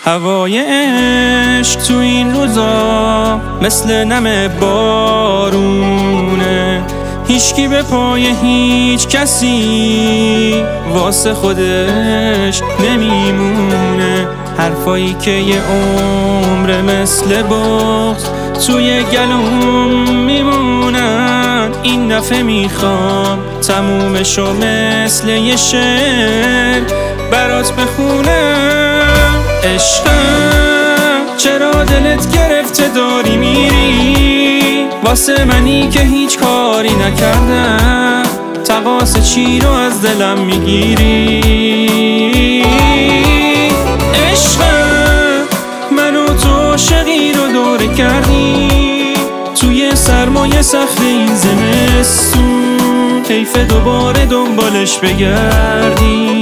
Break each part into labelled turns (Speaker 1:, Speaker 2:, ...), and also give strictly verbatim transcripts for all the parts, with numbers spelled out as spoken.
Speaker 1: هوای عشق تو این روزا مثل نم بارونه، هیچکی به پای هیچ کسی واسه خودش نمیمونه. حرفایی که یه عمر مثل بغض توی گلوم میمونن، این دفعه میخوام تمومشو مثل یه شعر برات بخونم. عشقم چرا دلت گرفته داری میری، واسه منی که هیچ کاری نکردم، تقاص چی رو از دلم میگیری. عشقم منو تو عاشقی رو دوره کردی، توی سرمایه سخت این زمستون حیف دوباره دنبالش بگردی.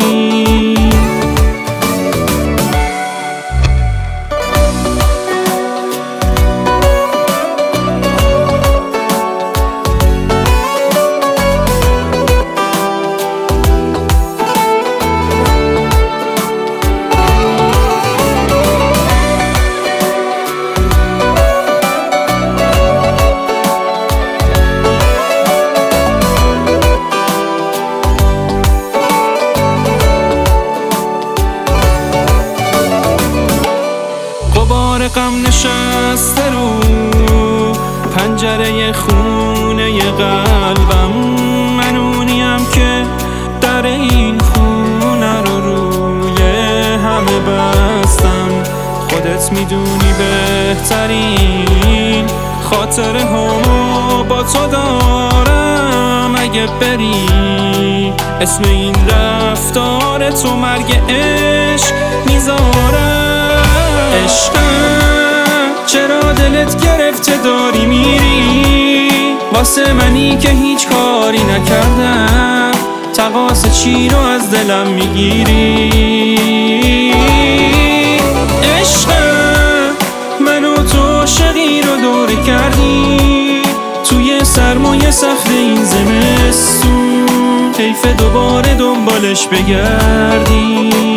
Speaker 1: غبار غم نشسته رو پنجره خونه قلبم، من اونیم که در این خونه رو روی همه بستم. خودت میدونی بهترین خاطره همو با تو دارم، اگه بری اسم این رفتار تو مرگ عشق میذارم. عشقم چرا دلت گرفته داری میری، واسه منی که هیچ کاری نکردم، تقاص چی رو از دلم میگیری. عشقم منو تو عاشقی رو دوره کردی، توی سرمایه سخت این زمستون حیف دوباره دنبالش بگردی.